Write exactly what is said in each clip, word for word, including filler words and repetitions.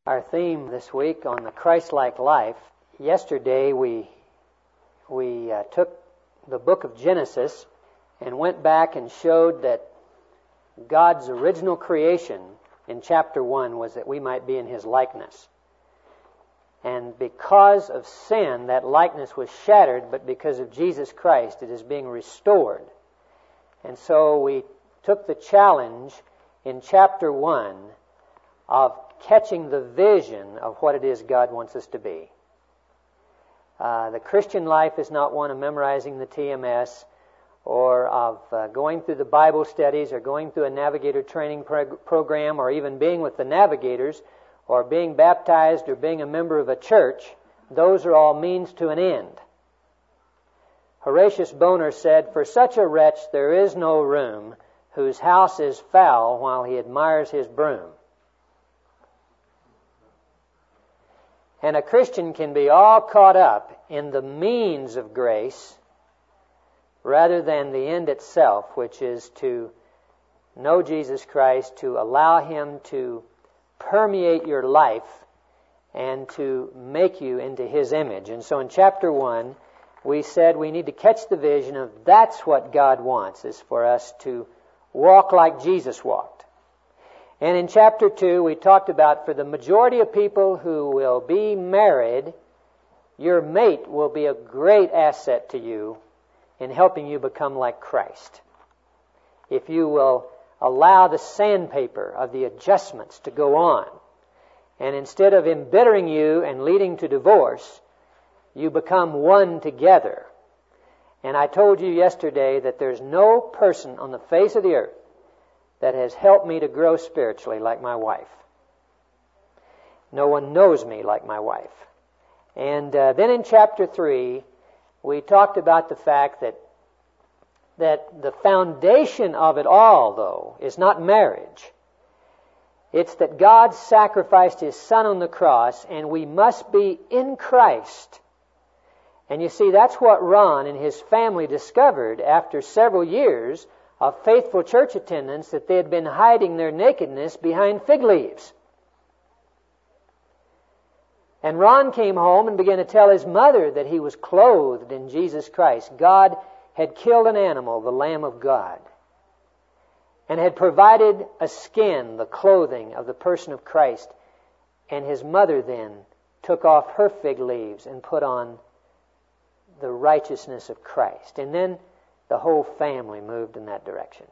Our theme this week on the Christ-like life. Yesterday we we uh, took the book of Genesis and went back and showed that God's original creation in chapter one was that we might be in His likeness. And because of sin, that likeness was shattered, but because of Jesus Christ, it is being restored. And so we took the challenge in chapter one of catching the vision of what it is God wants us to be. Uh, the Christian life is not one of memorizing the T M S or of uh, going through the Bible studies or going through a navigator training prog- program or even being with the navigators or being baptized or being a member of a church. Those are all means to an end. Horatius Bonar said, "For such a wretch there is no room whose house is foul while he admires his broom." And a Christian can be all caught up in the means of grace rather than the end itself, which is to know Jesus Christ, to allow Him to permeate your life and to make you into His image. And so in chapter one, we said we need to catch the vision of that's what God wants, is for us to walk like Jesus walked. And in chapter two, we talked about for the majority of people who will be married, your mate will be a great asset to you in helping you become like Christ. If you will allow the sandpaper of the adjustments to go on, and instead of embittering you and leading to divorce, you become one together. And I told you yesterday that there's no person on the face of the earth that has helped me to grow spiritually like my wife. No one knows me like my wife. And uh, then in chapter three, we talked about the fact that that the foundation of it all, though, is not marriage. It's that God sacrificed His Son on the cross, and we must be in Christ. And you see, that's what Ron and his family discovered after several years of faithful church attendance, that they had been hiding their nakedness behind fig leaves. And Ron came home and began to tell his mother that he was clothed in Jesus Christ. God had killed an animal, the Lamb of God, and had provided a skin, the clothing of the person of Christ. And his mother then took off her fig leaves and put on the righteousness of Christ. And then the whole family moved in that direction.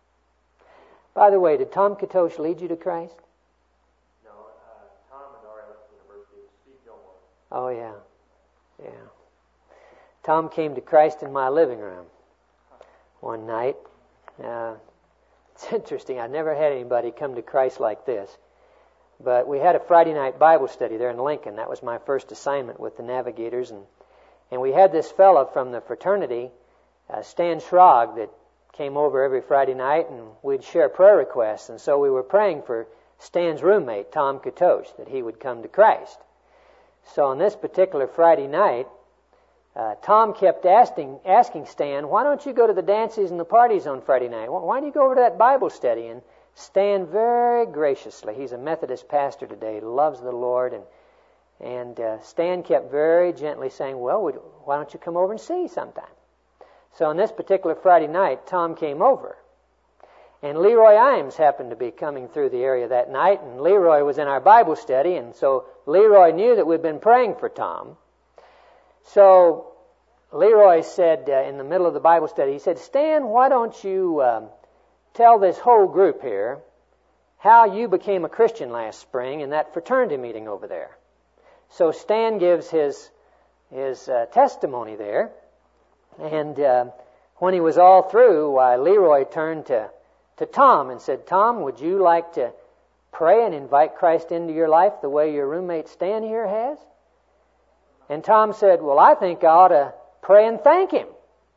By the way, did Tom Katosh lead you to Christ? No, uh, Tom and Nora went to the University of Steve Gilmore. Oh, yeah. Yeah. Tom came to Christ in my living room one night. Uh, it's interesting. I never had anybody come to Christ like this. But we had a Friday night Bible study there in Lincoln. That was my first assignment with the Navigators. And, and we had this fellow from the fraternity, Uh, Stan Schrog, that came over every Friday night, and we'd share prayer requests. And so we were praying for Stan's roommate, Tom Katosh, that he would come to Christ. So on this particular Friday night, uh, Tom kept asking asking Stan, "Why don't you go to the dances and the parties on Friday night? Why don't you go over to that Bible study?" And Stan very graciously, he's a Methodist pastor today, loves the Lord, and and uh, Stan kept very gently saying, "Well, would, why don't you come over and see sometime?" So on this particular Friday night, Tom came over. And Leroy Imes happened to be coming through the area that night, and Leroy was in our Bible study, and so Leroy knew that we'd been praying for Tom. So Leroy said uh, in the middle of the Bible study, he said, "Stan, why don't you um, tell this whole group here how you became a Christian last spring in that fraternity meeting over there?" So Stan gives his, his uh, testimony there. And uh, when he was all through, why, Leroy turned to, to Tom and said, "Tom, would you like to pray and invite Christ into your life the way your roommate Stan here has?" And Tom said, "Well, I think I ought to pray and thank him."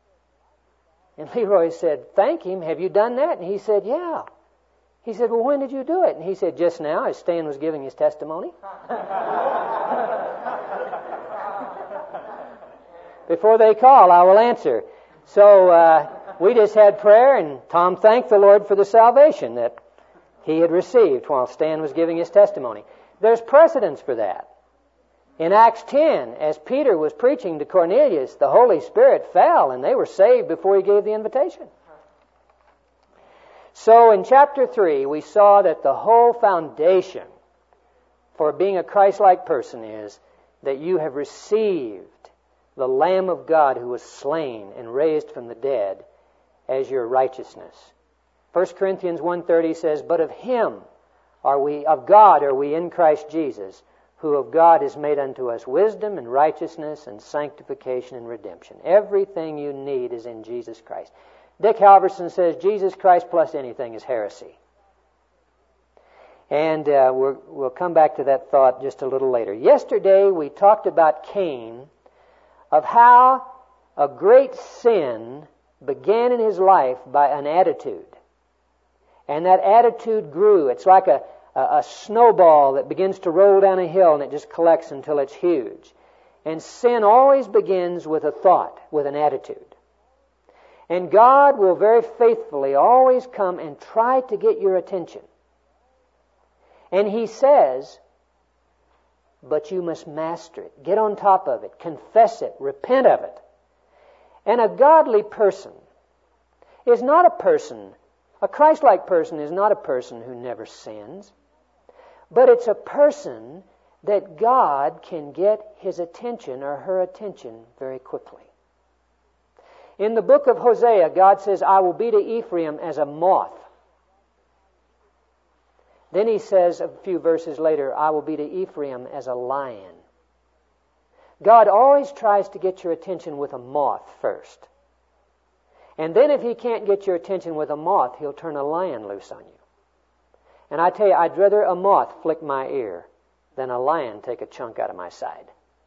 And Leroy said, "Thank him? Have you done that?" And he said, "Yeah." He said, "Well, when did you do it?" And he said, "Just now, as Stan was giving his testimony." Before they call, I will answer. So uh, we just had prayer, and Tom thanked the Lord for the salvation that he had received while Stan was giving his testimony. There's precedence for that. In Acts ten, as Peter was preaching to Cornelius, the Holy Spirit fell and they were saved before he gave the invitation. So in chapter three, we saw that the whole foundation for being a Christ-like person is that you have received the Lamb of God who was slain and raised from the dead as your righteousness. First Corinthians one thirty says, "But of Him are we, of God are we in Christ Jesus, who of God is made unto us wisdom and righteousness and sanctification and redemption." Everything you need is in Jesus Christ. Dick Halverson says Jesus Christ plus anything is heresy. And uh, we're, we'll come back to that thought just a little later. Yesterday we talked about Cain, of how a great sin began in his life by an attitude. And that attitude grew. It's like a, a, a snowball that begins to roll down a hill and it just collects until it's huge. And sin always begins with a thought, with an attitude. And God will very faithfully always come and try to get your attention. And He says, but you must master it. Get on top of it. Confess it. Repent of it. And a godly person is not a person, a Christ-like person is not a person who never sins, but it's a person that God can get his attention or her attention very quickly. In the book of Hosea, God says, "I will be to Ephraim as a moth." Then He says a few verses later, "I will be to Ephraim as a lion." God always tries to get your attention with a moth first. And then if He can't get your attention with a moth, He'll turn a lion loose on you. And I tell you, I'd rather a moth flick my ear than a lion take a chunk out of my side.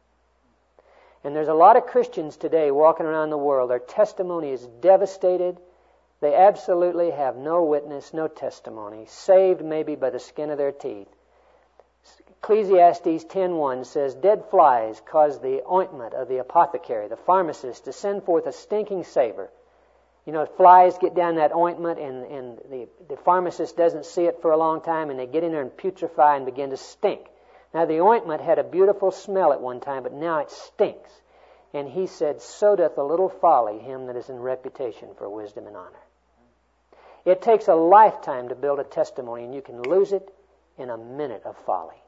And there's a lot of Christians today walking around the world. Their testimony is devastated. They absolutely have no witness, no testimony, saved maybe by the skin of their teeth. Ecclesiastes ten one says, "Dead flies cause the ointment of the apothecary, the pharmacist, to send forth a stinking savor." You know, flies get down that ointment and, and the, the pharmacist doesn't see it for a long time and they get in there and putrefy and begin to stink. Now, the ointment had a beautiful smell at one time, but now it stinks. And he said, "So doth a little folly him that is in reputation for wisdom and honor." It takes a lifetime to build a testimony, and you can lose it in a minute of folly.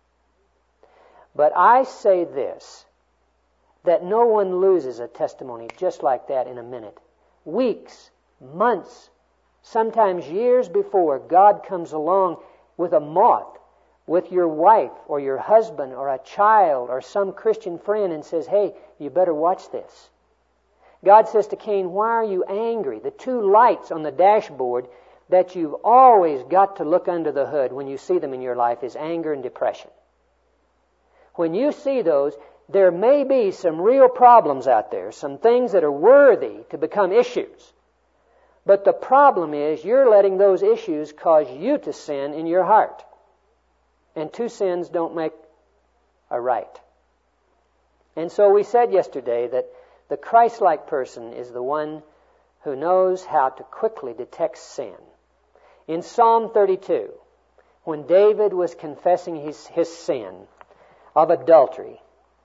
But I say this, that no one loses a testimony just like that in a minute. Weeks, months, sometimes years before God comes along with a moth, with your wife or your husband or a child or some Christian friend and says, "Hey, you better watch this." God says to Cain, "Why are you angry?" The two lights on the dashboard that you've always got to look under the hood when you see them in your life is anger and depression. When you see those, there may be some real problems out there, some things that are worthy to become issues. But the problem is you're letting those issues cause you to sin in your heart. And two sins don't make a right. And so we said yesterday that the Christ-like person is the one who knows how to quickly detect sin. In Psalm thirty-two, when David was confessing his, his sin of adultery,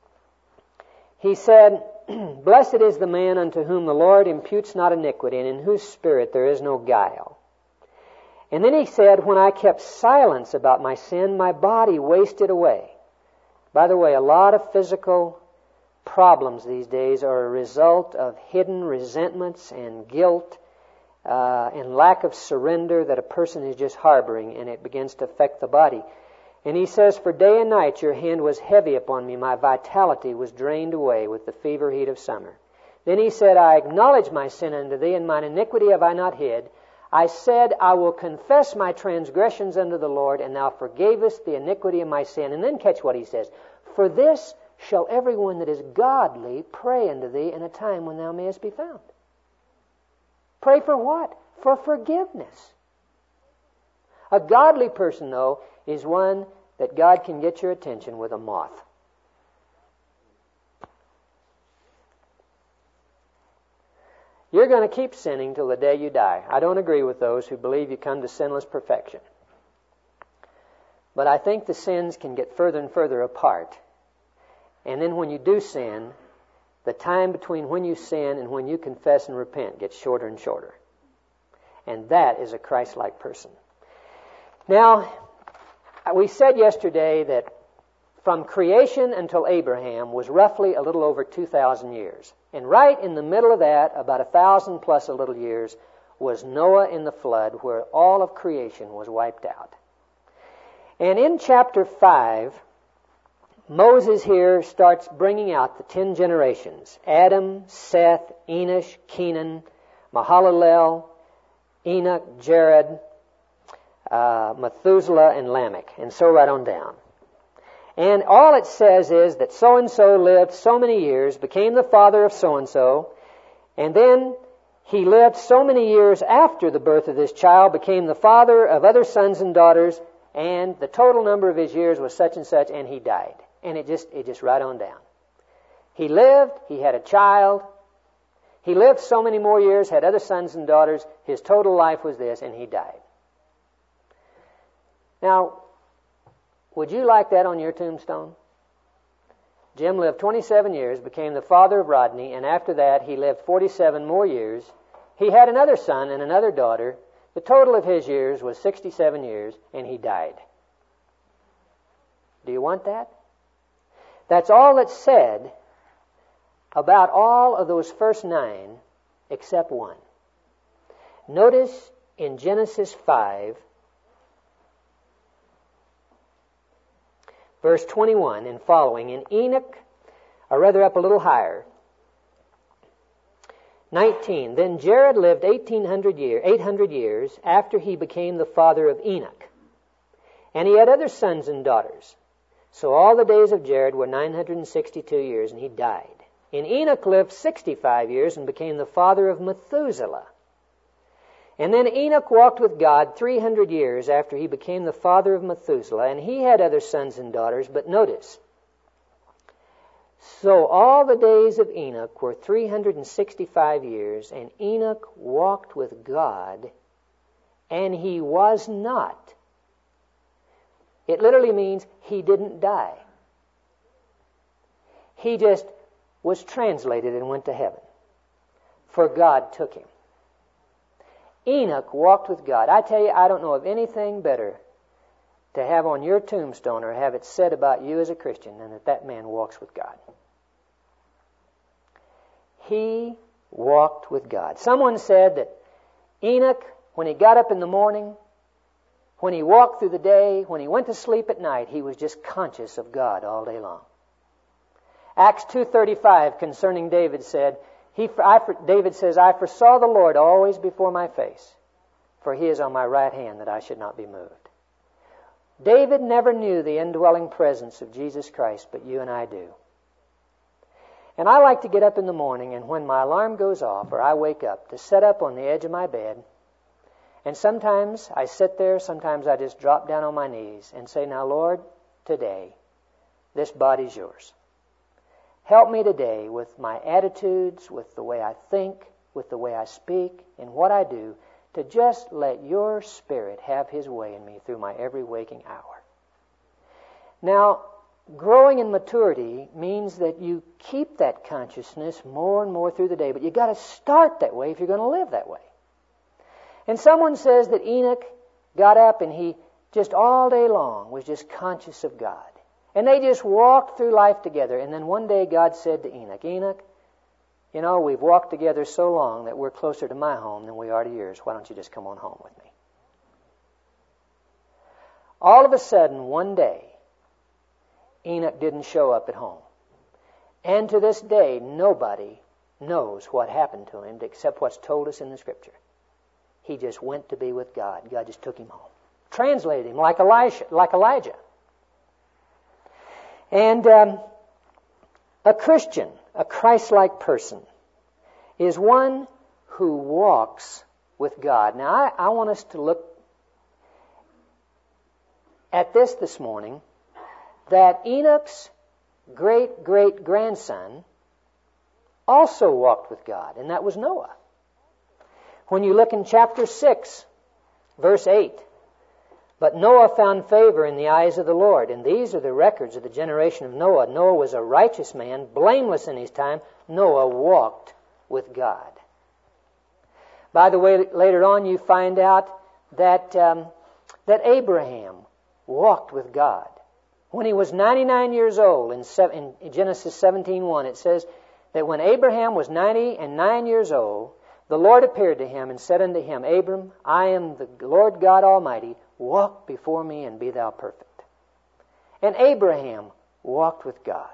he said, "Blessed is the man unto whom the Lord imputes not iniquity, and in whose spirit there is no guile." And then he said, "When I kept silence about my sin, my body wasted away." By the way, a lot of physical problems these days are a result of hidden resentments and guilt uh, and lack of surrender that a person is just harboring, and it begins to affect the body. And he says, "For day and night your hand was heavy upon me. My vitality was drained away with the fever heat of summer." Then he said, "I acknowledge my sin unto thee, and mine iniquity have I not hid. I said, I will confess my transgressions unto the Lord, and thou forgavest the iniquity of my sin." And then catch what he says. "For this shall everyone that is godly pray unto thee in a time when thou mayest be found." Pray for what? For forgiveness. A godly person, though, is one that God can get your attention with a moth. You're going to keep sinning till the day you die. I don't agree with those who believe you come to sinless perfection. But I think the sins can get further and further apart. And then when you do sin, the time between when you sin and when you confess and repent gets shorter and shorter. And that is a Christ-like person. Now, we said yesterday that from creation until Abraham was roughly a little over two thousand years. And right in the middle of that, about a thousand plus a little years, was Noah in the flood, where all of creation was wiped out. And in chapter five, Moses here starts bringing out the ten generations. Adam, Seth, Enosh, Kenan, Mahalalel, Enoch, Jared, uh, Methuselah, and Lamech. And so right on down. And all it says is that so-and-so lived so many years, became the father of so-and-so, and then he lived so many years after the birth of this child, became the father of other sons and daughters, and the total number of his years was such and such, and he died. And it just, it just right on down. He lived, he had a child, he lived so many more years, had other sons and daughters, his total life was this, and he died. Now, would you like that on your tombstone? Jim lived twenty-seven years, became the father of Rodney, and after that he lived forty-seven more years. He had another son and another daughter. The total of his years was sixty-seven years, and he died. Do you want that? That's all that's said about all of those first nine except one. Notice in Genesis five, verse twenty-one and following, in Enoch, or rather up a little higher, nineteen, then Jared lived eighteen hundred year, eight hundred years after he became the father of Enoch. And he had other sons and daughters. So all the days of Jared were nine hundred sixty-two years, and he died. And Enoch lived sixty-five years and became the father of Methuselah. And then Enoch walked with God three hundred years after he became the father of Methuselah, and he had other sons and daughters. But notice, so all the days of Enoch were three hundred sixty-five years, and Enoch walked with God, and he was not. It literally means he didn't die. He just was translated and went to heaven, for God took him. Enoch walked with God. I tell you, I don't know of anything better to have on your tombstone or have it said about you as a Christian than that that man walks with God. He walked with God. Someone said that Enoch, when he got up in the morning, when he walked through the day, when he went to sleep at night, he was just conscious of God all day long. Acts two thirty-five concerning David said, he, I, David says, I foresaw the Lord always before my face, for he is on my right hand that I should not be moved. David never knew the indwelling presence of Jesus Christ, but you and I do. And I like to get up in the morning, and when my alarm goes off or I wake up, to sit up on the edge of my bed. And sometimes I sit there, sometimes I just drop down on my knees and say, now Lord, today, this body's yours. Help me today with my attitudes, with the way I think, with the way I speak, and what I do, to just let your Spirit have His way in me through my every waking hour. Now, growing in maturity means that you keep that consciousness more and more through the day, but you've got to start that way if you're going to live that way. And someone says that Enoch got up and he just all day long was just conscious of God. And they just walked through life together. And then one day God said to Enoch, Enoch, you know, we've walked together so long that we're closer to my home than we are to yours. Why don't you just come on home with me? All of a sudden, one day, Enoch didn't show up at home. And to this day, nobody knows what happened to him except what's told us in the Scripture. He just went to be with God. God just took him home. Translated him like Elisha, like Elijah. And um, a Christian, a Christ-like person, is one who walks with God. Now, I, I want us to look at this this morning, that Enoch's great-great-grandson also walked with God, and that was Noah. When you look in chapter six, verse eight, But Noah found favor in the eyes of the Lord. And these are the records of the generation of Noah. Noah was a righteous man, blameless in his time. Noah walked with God. By the way, later on you find out that, um, that Abraham walked with God. When he was ninety-nine years old, in, seven, in Genesis seventeen one, it says that when Abraham was ninety and nine years old, the Lord appeared to him and said unto him, Abram, I am the Lord God Almighty. Walk before me and be thou perfect. And Abraham walked with God.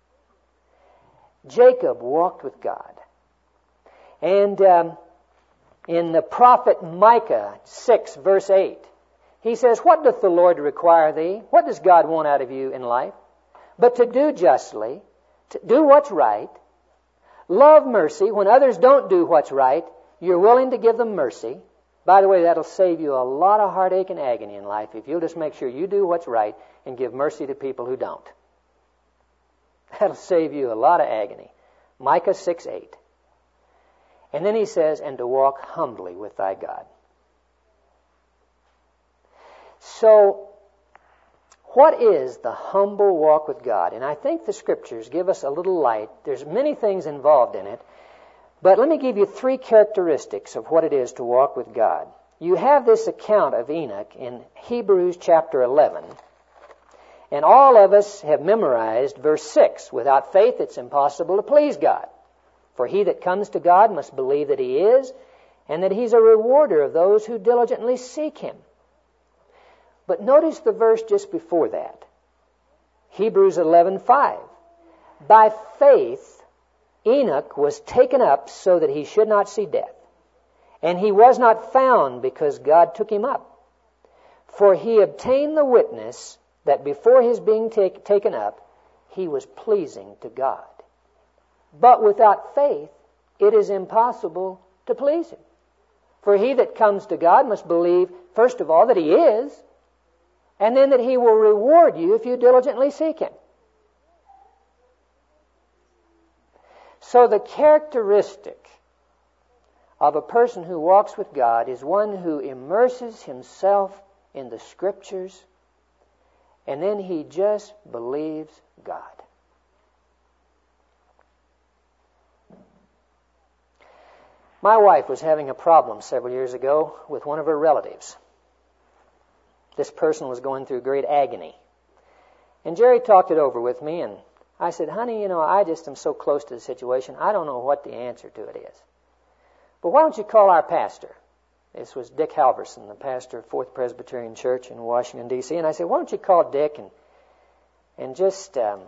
Jacob walked with God. And um, in the prophet Micah six, verse eight, he says, What doth the Lord require thee? What does God want out of you in life? But to do justly, to do what's right, love mercy. When others don't do what's right, you're willing to give them mercy. By the way, that'll save you a lot of heartache and agony in life if you'll just make sure you do what's right and give mercy to people who don't. That'll save you a lot of agony. Micah six eight. And then he says, and to walk humbly with thy God. So, what is the humble walk with God? And I think the Scriptures give us a little light. There's many things involved in it. But let me give you three characteristics of what it is to walk with God. You have this account of Enoch in Hebrews chapter eleven. And all of us have memorized verse six. Without faith it's impossible to please God. For he that comes to God must believe that he is, and that he's a rewarder of those who diligently seek him. But notice the verse just before that. Hebrews eleven five. By faith Enoch was taken up so that he should not see death. And he was not found because God took him up. For he obtained the witness that before his being take, taken up, he was pleasing to God. But without faith, it is impossible to please him. For he that comes to God must believe, first of all, that he is, and then that he will reward you if you diligently seek him. So the characteristic of a person who walks with God is one who immerses himself in the Scriptures, and then he just believes God. My wife was having a problem several years ago with one of her relatives. This person was going through great agony. And Jerry talked it over with me, and I said, honey, you know, I just am so close to the situation, I don't know what the answer to it is. But why don't you call our pastor? This was Dick Halverson, the pastor of Fourth Presbyterian Church in Washington, D C And I said, why don't you call Dick and and just um,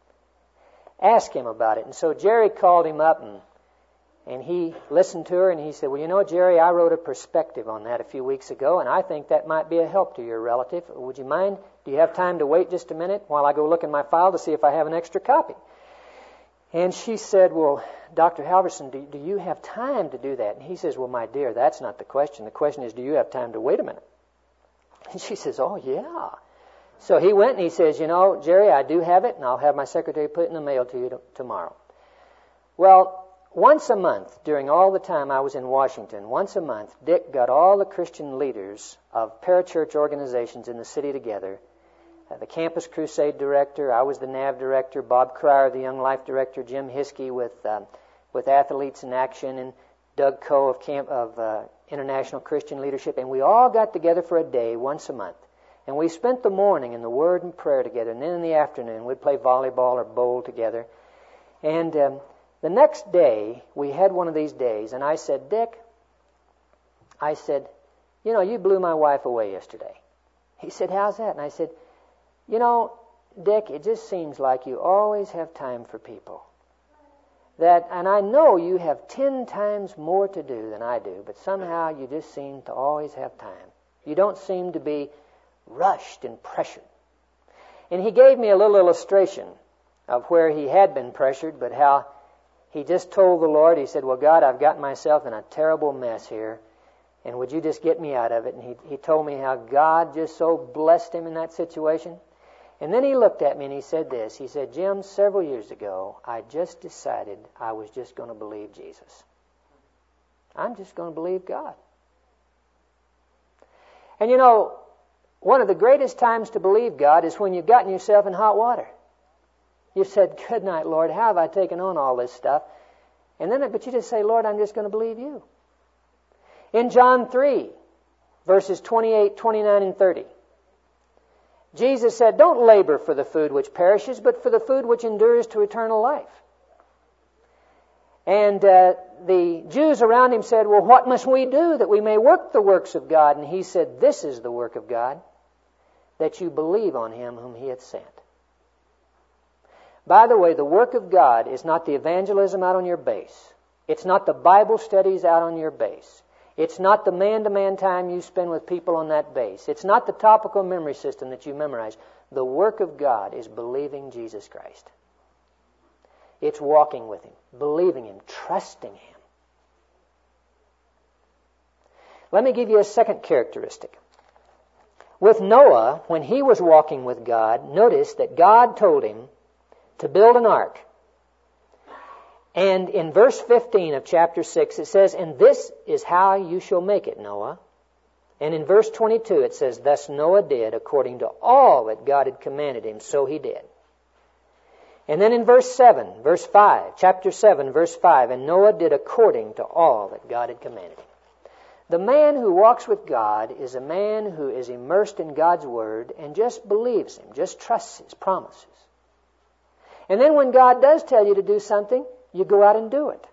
ask him about it? And so Jerry called him up, and and he listened to her, and he said, well, you know, Jerry, I wrote a perspective on that a few weeks ago, and I think that might be a help to your relative. Would you mind? Do you have time to wait just a minute while I go look in my file to see if I have an extra copy? And she said, well, Doctor Halverson, do, do you have time to do that? And he says, well, my dear, that's not the question. The question is, do you have time to wait a minute? And she says, oh, yeah. So he went and he says, you know, Jerry, I do have it, and I'll have my secretary put it in the mail to you t- tomorrow. Well, once a month, during all the time I was in Washington, once a month, Dick got all the Christian leaders of parachurch organizations in the city together. Uh, the Campus Crusade director, I was the N A V director, Bob Cryer, the Young Life director, Jim Hiskey with um, with Athletes in Action, and Doug Coe of, Camp, of uh, International Christian Leadership. And we all got together for a day once a month. And we spent the morning in the Word and prayer together. And then in the afternoon, we'd play volleyball or bowl together. And Um, The next day, we had one of these days, and I said, Dick, I said, you know, you blew my wife away yesterday. He said, how's that? And I said, you know, Dick, it just seems like you always have time for people. That, and I know you have ten times more to do than I do, but somehow you just seem to always have time. You don't seem to be rushed and pressured. And he gave me a little illustration of where he had been pressured, but how he just told the Lord, he said, well, God, I've gotten myself in a terrible mess here, and would you just get me out of it? And he, he told me how God just so blessed him in that situation. And then he looked at me and he said this. He said, Jim, several years ago, I just decided I was just going to believe Jesus. I'm just going to believe God. And you know, one of the greatest times to believe God is when you've gotten yourself in hot water. You've said, good night, Lord, how have I taken on all this stuff? And then, but you just say, Lord, I'm just going to believe you. In John three, verses twenty-eight, twenty-nine, and thirty, Jesus said, don't labor for the food which perishes, but for the food which endures to eternal life. And uh, the Jews around him said, well, what must we do that we may work the works of God? And he said, this is the work of God, that you believe on him whom he hath sent. By the way, the work of God is not the evangelism out on your base. It's not the Bible studies out on your base. It's not the man-to-man time you spend with people on that base. It's not the topical memory system that you memorize. The work of God is believing Jesus Christ. It's walking with him, believing him, trusting him. Let me give you a second characteristic. With Noah, when he was walking with God, notice that God told him to build an ark. And in verse fifteen of chapter six, it says, and this is how you shall make it, Noah. And in verse twenty-two, it says, thus Noah did according to all that God had commanded him, so he did. And then in verse seven, verse five, chapter seven, verse five, and Noah did according to all that God had commanded him. The man who walks with God is a man who is immersed in God's Word and just believes him, just trusts his promises. And then when God does tell you to do something, you go out and do it.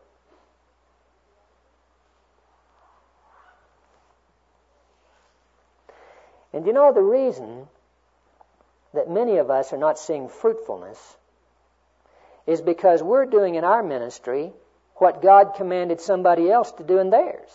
And you know the reason that many of us are not seeing fruitfulness is because we're doing in our ministry what God commanded somebody else to do in theirs.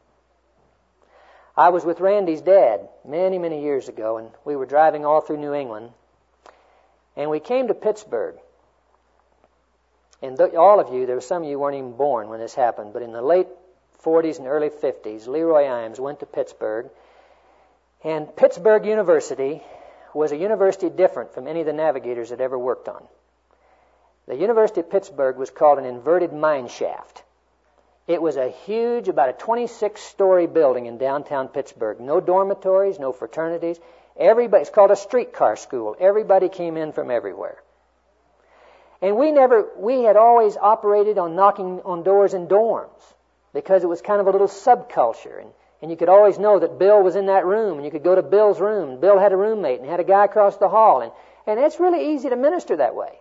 I was with Randy's dad many, many years ago, and we were driving all through New England, and we came to Pittsburgh. And th- all of you, there were some of you weren't even born when this happened, but in the late forties and early fifties, Leroy Imes went to Pittsburgh, and Pittsburgh University was a university different from any of the navigators that ever worked on. The University of Pittsburgh was called an inverted mine shaft. It was a huge, about a twenty-six story building in downtown Pittsburgh. No dormitories, no fraternities. Everybody, it's called a streetcar school. Everybody came in from everywhere. And we never, we had always operated on knocking on doors in dorms because it was kind of a little subculture. And, and you could always know that Bill was in that room, and you could go to Bill's room. Bill had a roommate and had a guy across the hall. And, and it's really easy to minister that way.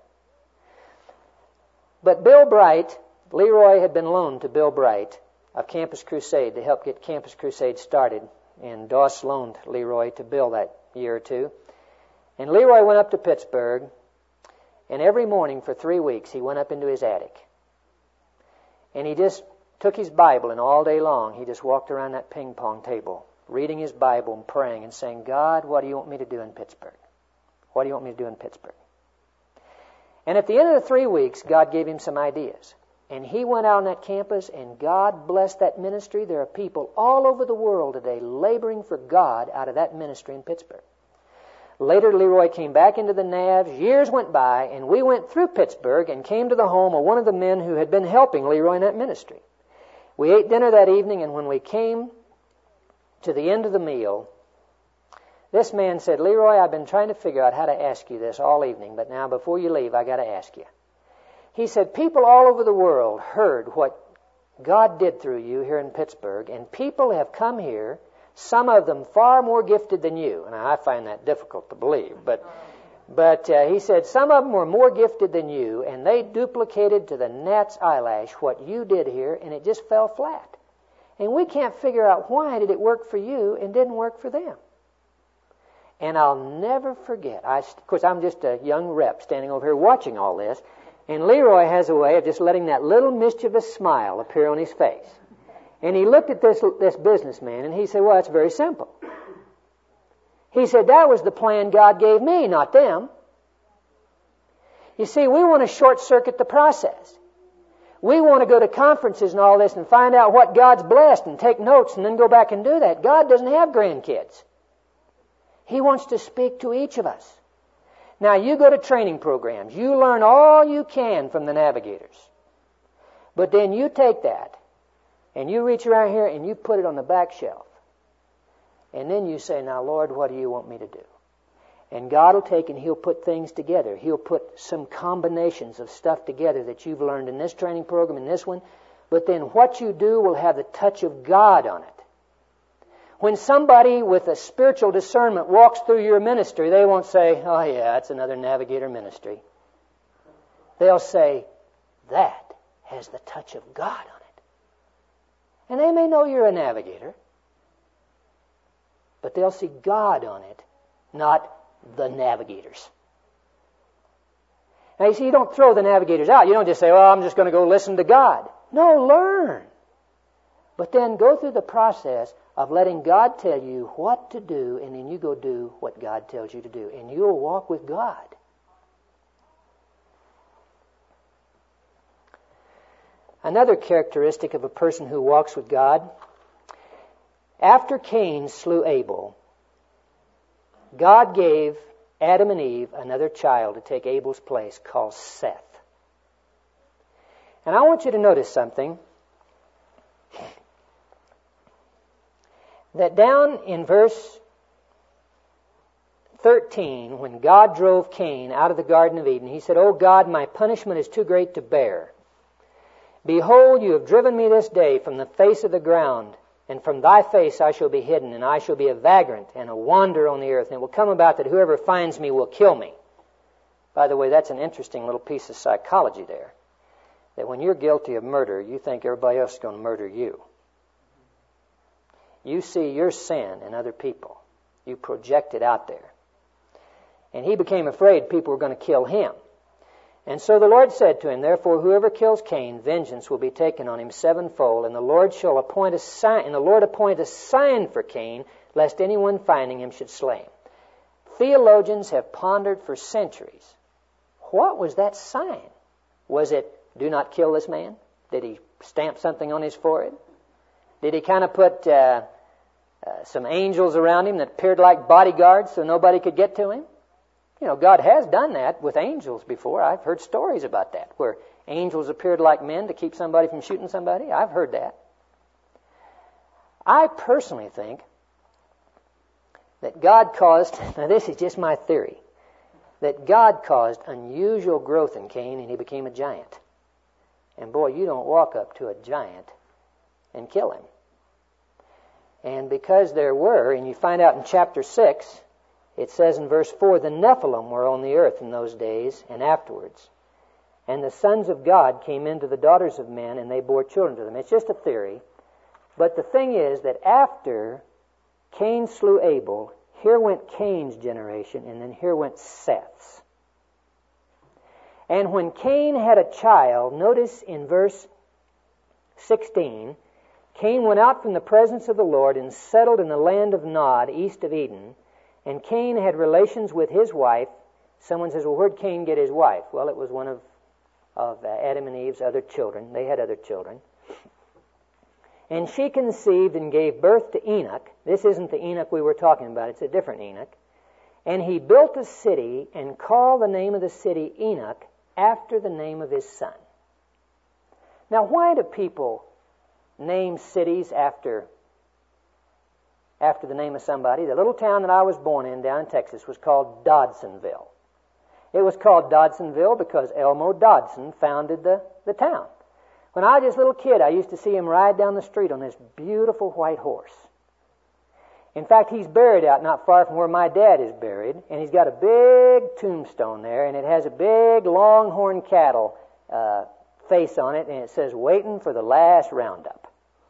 But Bill Bright, Leroy had been loaned to Bill Bright of Campus Crusade to help get Campus Crusade started. And Doss loaned Leroy to Bill that year or two. And Leroy went up to Pittsburgh. And every morning for three weeks, he went up into his attic. And he just took his Bible, and all day long, he just walked around that ping pong table, reading his Bible and praying and saying, God, what do you want me to do in Pittsburgh? What do you want me to do in Pittsburgh? And at the end of the three weeks, God gave him some ideas. And he went out on that campus, and God blessed that ministry. There are people all over the world today laboring for God out of that ministry in Pittsburgh. Later, Leroy came back into the Navs. Years went by, and we went through Pittsburgh and came to the home of one of the men who had been helping Leroy in that ministry. We ate dinner that evening, and when we came to the end of the meal, this man said, Leroy, I've been trying to figure out how to ask you this all evening, but now before you leave, I got to ask you. He said, people all over the world heard what God did through you here in Pittsburgh, and people have come here, some of them far more gifted than you. And I find that difficult to believe. But but uh, he said some of them were more gifted than you, and they duplicated to the gnat's eyelash what you did here, and it just fell flat. And we can't figure out why did it work for you and didn't work for them. And I'll never forget. I, of course, I'm just a young rep standing over here watching all this, and Leroy has a way of just letting that little mischievous smile appear on his face. And he looked at this this businessman, and he said, well, it's very simple. He said, that was the plan God gave me, not them. You see, we want to short-circuit the process. We want to go to conferences and all this and find out what God's blessed and take notes and then go back and do that. God doesn't have grandkids. He wants to speak to each of us. Now, you go to training programs. You learn all you can from the navigators. But then you take that and you reach around here and you put it on the back shelf. And then you say, now, Lord, what do you want me to do? And God will take and He'll put things together. He'll put some combinations of stuff together that you've learned in this training program and this one. But then what you do will have the touch of God on it. When somebody with a spiritual discernment walks through your ministry, they won't say, oh yeah, it's another Navigator ministry. They'll say, that has the touch of God on it. And they may know you're a Navigator, but they'll see God on it, not the Navigators. Now you see, you don't throw the Navigators out. You don't just say, well, I'm just going to go listen to God. No, learn. But then go through the process of letting God tell you what to do, and then you go do what God tells you to do. And you'll walk with God. Another characteristic of a person who walks with God, after Cain slew Abel, God gave Adam and Eve another child to take Abel's place called Seth. And I want you to notice something. That down in verse thirteen, when God drove Cain out of the Garden of Eden, he said, "O God, my punishment is too great to bear. Behold, you have driven me this day from the face of the ground, and from thy face I shall be hidden, and I shall be a vagrant and a wanderer on the earth. And it will come about that whoever finds me will kill me." By the way, that's an interesting little piece of psychology there. That when you're guilty of murder, you think everybody else is going to murder you. You see your sin in other people. You project it out there. And he became afraid people were going to kill him. And so the Lord said to him, "Therefore whoever kills Cain, vengeance will be taken on him sevenfold, and the Lord shall appoint a sign, and the Lord appoint a sign for Cain, lest anyone finding him should slay him." Theologians have pondered for centuries. What was that sign? Was it, "Do not kill this man"? Did he stamp something on his forehead? Did he kind of put uh, uh, some angels around him that appeared like bodyguards so nobody could get to him? You know, God has done that with angels before. I've heard stories about that, where angels appeared like men to keep somebody from shooting somebody. I've heard that. I personally think that God caused, now this is just my theory, that God caused unusual growth in Cain and he became a giant. And boy, you don't walk up to a giant and kill him. And because there were, and you find out in chapter six, it says in verse four, "The Nephilim were on the earth in those days and afterwards. And the sons of God came into the daughters of men, and they bore children to them." It's just a theory. But the thing is that after Cain slew Abel, here went Cain's generation, and then here went Seth's. And when Cain had a child, notice in verse sixteen, Cain went out from the presence of the Lord and settled in the land of Nod, east of Eden. And Cain had relations with his wife. Someone says, well, where'd Cain get his wife? Well, it was one of, of uh, Adam and Eve's other children. They had other children. And she conceived and gave birth to Enoch. This isn't the Enoch we were talking about. It's a different Enoch. And he built a city and called the name of the city Enoch after the name of his son. Now, why do people name cities after after the name of somebody? The little town that I was born in down in Texas was called Dodsonville. It was called Dodsonville because Elmo Dodson founded the, the town. When I was just a little kid, I used to see him ride down the street on this beautiful white horse. In fact, he's buried out not far from where my dad is buried, and he's got a big tombstone there, and it has a big longhorn cattle uh, face on it, and it says, "Waiting for the last roundup."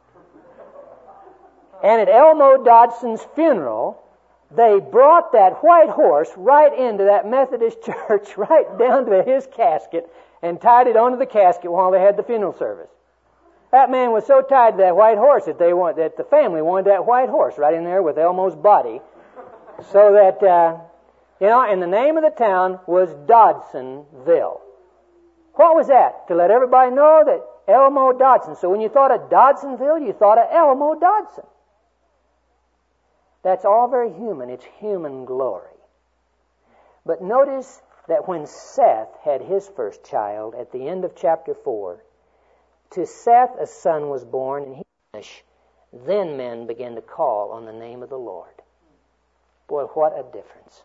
And at Elmo Dodson's funeral, they brought that white horse right into that Methodist church, right down to his casket, and tied it onto the casket while they had the funeral service. That man was so tied to that white horse that they want, that the family wanted that white horse right in there with Elmo's body, so that uh, you know. And the name of the town was Dodsonville. What was that? To let everybody know that Elmo Dodson. So when you thought of Dodsonville, you thought of Elmo Dodson. That's all very human. It's human glory. But notice that when Seth had his first child at the end of chapter four, to Seth a son was born, and he finished then men began to call on the name of the Lord. Boy, what a difference.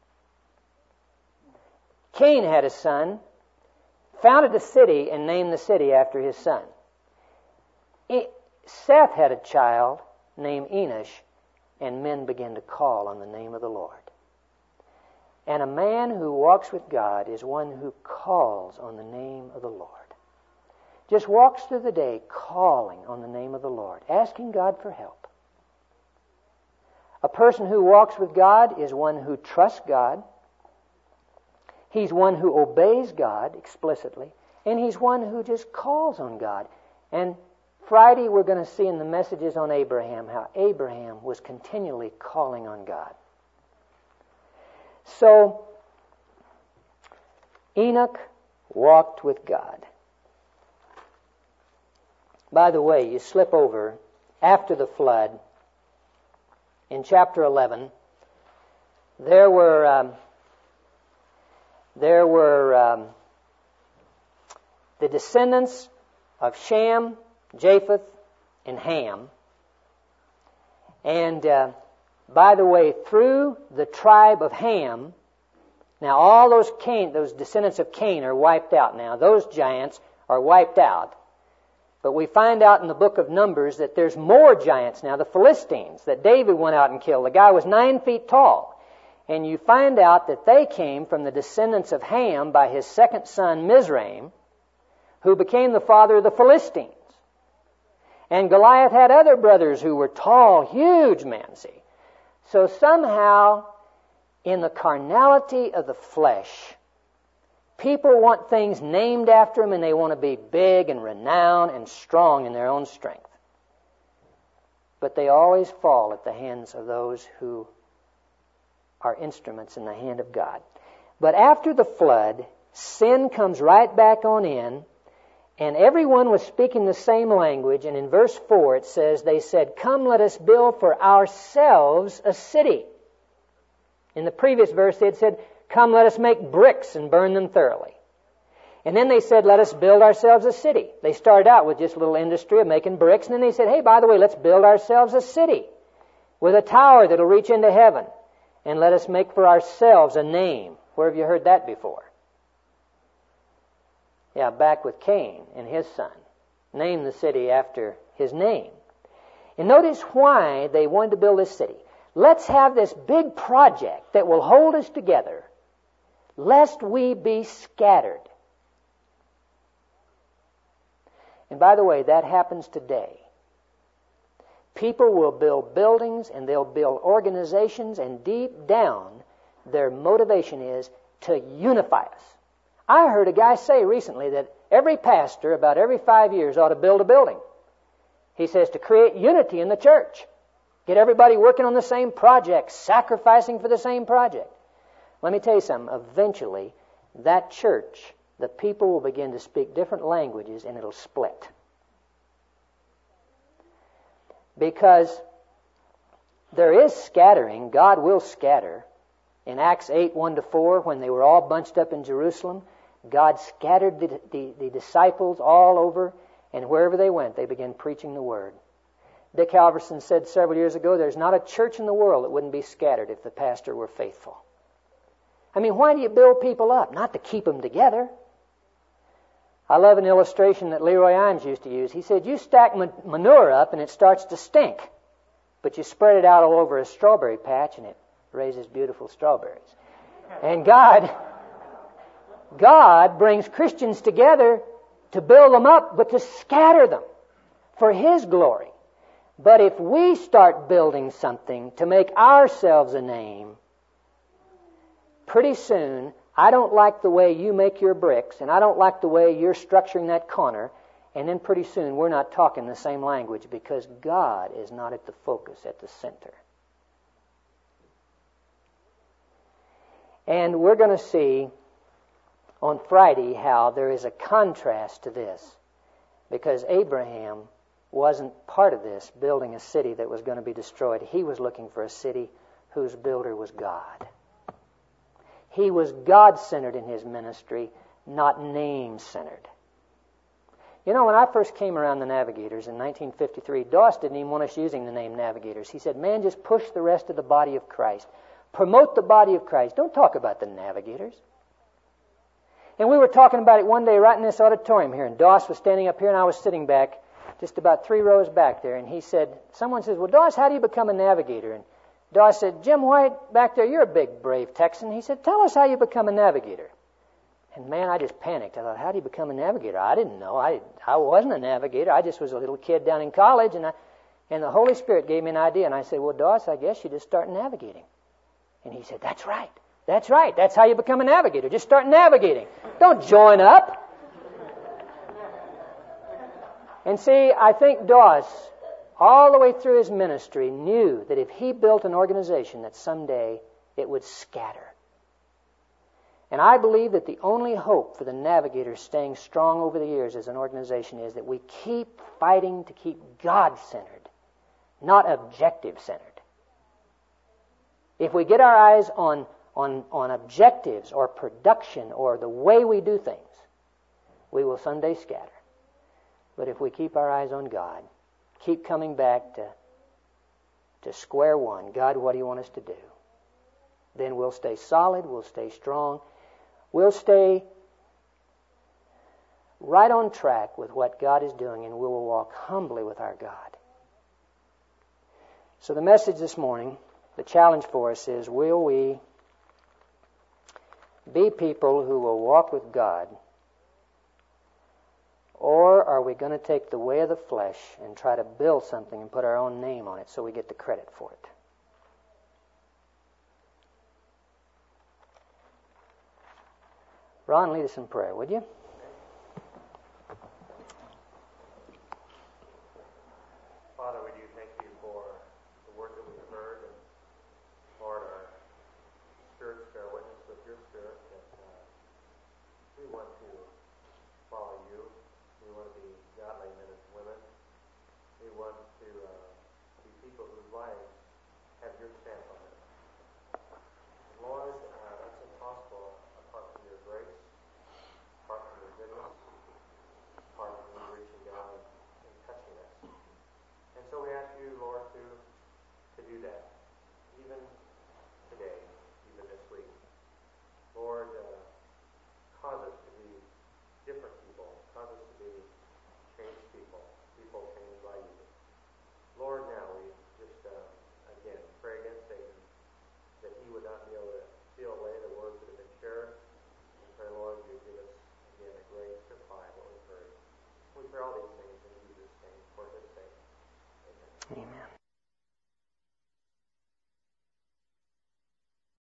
Cain had a son, founded a city, and named the city after his son. Seth had a child named Enosh, and men began to call on the name of the Lord. And a man who walks with God is one who calls on the name of the Lord. Just walks through the day calling on the name of the Lord, asking God for help. A person who walks with God is one who trusts God. He's one who obeys God explicitly. And he's one who just calls on God. And Friday we're going to see in the messages on Abraham how Abraham was continually calling on God. So, Enoch walked with God. By the way, you slip over after the flood in chapter eleven. There were um, there were um, the descendants of Shem, Japheth, and Ham. And uh, by the way, through the tribe of Ham, now all those Cain, those descendants of Cain are wiped out now. Those giants are wiped out. But we find out in the book of Numbers that there's more giants now, the Philistines, that David went out and killed. The guy was nine feet tall. And you find out that they came from the descendants of Ham by his second son Mizraim, who became the father of the Philistines. And Goliath had other brothers who were tall, huge men, see. So somehow, in the carnality of the flesh, people want things named after them, and they want to be big and renowned and strong in their own strength. But they always fall at the hands of those who are instruments in the hand of God. But after the flood, sin comes right back on in, and everyone was speaking the same language. And in verse four it says, they said, "Come, let us build for ourselves a city." In the previous verse they had said, "Come, let us make bricks and burn them thoroughly." And then they said, "Let us build ourselves a city." They started out with just a little industry of making bricks, and then they said, "Hey, by the way, let's build ourselves a city with a tower that'll reach into heaven. And let us make for ourselves a name." Where have you heard that before? Yeah, back with Cain and his son. Name the city after his name. And notice why they wanted to build this city. Let's have this big project that will hold us together, lest we be scattered. And by the way, that happens today. People will build buildings and they'll build organizations, and deep down their motivation is to unify us. I heard a guy say recently that every pastor about every five years ought to build a building. He says to create unity in the church. Get everybody working on the same project, sacrificing for the same project. Let me tell you something. Eventually, that church, the people will begin to speak different languages and it'll split. Because there is scattering. God will scatter. In Acts eight, one to four, when they were all bunched up in Jerusalem, God scattered the, the, the disciples all over, and wherever they went, they began preaching the Word. Dick Halverson said several years ago, there's not a church in the world that wouldn't be scattered if the pastor were faithful. I mean, why do you build people up? Not to keep them together. I love an illustration that Leroy Imes used to use. He said, you stack manure up and it starts to stink, but you spread it out all over a strawberry patch and it raises beautiful strawberries. And God, God brings Christians together to build them up, but to scatter them for His glory. But if we start building something to make ourselves a name, pretty soon, I don't like the way you make your bricks, and I don't like the way you're structuring that corner, and then pretty soon we're not talking the same language because God is not at the focus, at the center. And we're going to see on Friday how there is a contrast to this, because Abraham wasn't part of this, building a city that was going to be destroyed. He was looking for a city whose builder was God. He was God-centered in his ministry, not name-centered. You know, when I first came around the Navigators in nineteen fifty-three, Doss didn't even want us using the name Navigators. He said, man, just push the rest of the body of Christ. Promote the body of Christ. Don't talk about the Navigators. And we were talking about it one day right in this auditorium here, and Doss was standing up here, and I was sitting back, just about three rows back there, and he said, someone says, well, Doss, how do you become a Navigator? And Doss said, Jim White, back there, you're a big, brave Texan. He said, tell us how you become a Navigator. And man, I just panicked. I thought, how do you become a navigator? I didn't know. I I wasn't a navigator. I just was a little kid down in college, and I, and the Holy Spirit gave me an idea. And I said, well, Doss, I guess you just start navigating. And he said, that's right. That's right. That's how you become a navigator. Just start navigating. Don't join up. And see, I think Doss, all the way through his ministry, knew that if he built an organization, that someday it would scatter. And I believe that the only hope for the Navigators staying strong over the years as an organization is that we keep fighting to keep God-centered, not objective-centered. If we get our eyes on, on, on objectives or production or the way we do things, we will someday scatter. But if we keep our eyes on God, keep coming back to, to square one, God, what do you want us to do? Then we'll stay solid, we'll stay strong, we'll stay right on track with what God is doing, and we will walk humbly with our God. So the message this morning, the challenge for us is, will we be people who will walk with God, or are we going to take the way of the flesh and try to build something and put our own name on it so we get the credit for it? Ron, lead us in prayer, would you? Father, we do thank you for the word that we've heard, and Lord, our spirits bear witness with your spirit that uh, we want to follow you. We want to be godly men and women. We want to uh, be people whose lives have your